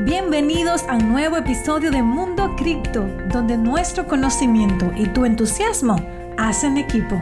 Bienvenidos a un nuevo episodio de Mundo Cripto, donde nuestro conocimiento y tu entusiasmo hacen equipo.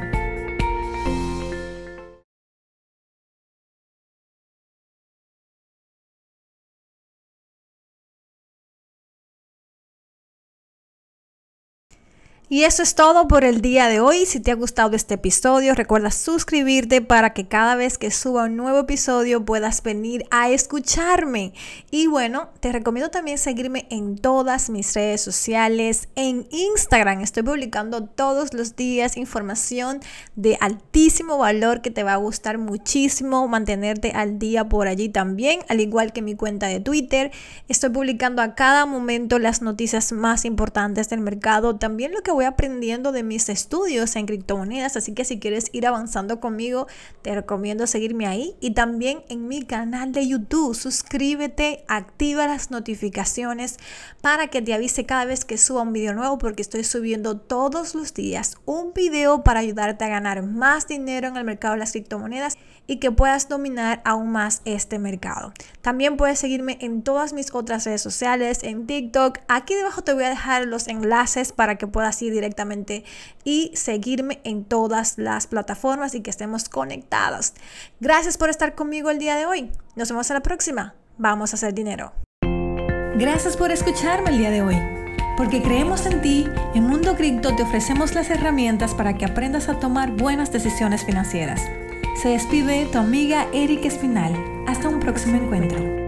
Y eso es todo por el día de hoy. Si te ha gustado este episodio, recuerda suscribirte para que cada vez que suba un nuevo episodio puedas venir a escucharme. Y bueno, te recomiendo también seguirme en todas mis redes sociales. En Instagram estoy publicando todos los días información de altísimo valor que te va a gustar muchísimo mantenerte al día por allí también, al igual que mi cuenta de Twitter. Estoy publicando a cada momento las noticias más importantes del mercado, también lo que voy aprendiendo de mis estudios en criptomonedas, así que si quieres ir avanzando conmigo, te recomiendo seguirme ahí y también en mi canal de YouTube. Suscríbete, activa las notificaciones para que te avise cada vez que suba un video nuevo, porque estoy subiendo todos los días un video para ayudarte a ganar más dinero en el mercado de las criptomonedas y que puedas dominar aún más este mercado. También puedes seguirme en todas mis otras redes sociales, en TikTok. Aquí debajo te voy a dejar los enlaces para que puedas ir directamente y seguirme en todas las plataformas y que estemos conectados. Gracias por estar conmigo el día de hoy. Nos vemos a la próxima. Vamos a hacer dinero. Gracias por escucharme el día de hoy. Porque creemos en ti, en Mundo Cripto te ofrecemos las herramientas para que aprendas a tomar buenas decisiones financieras. Se despide tu amiga Erika Espinal. Hasta un próximo encuentro.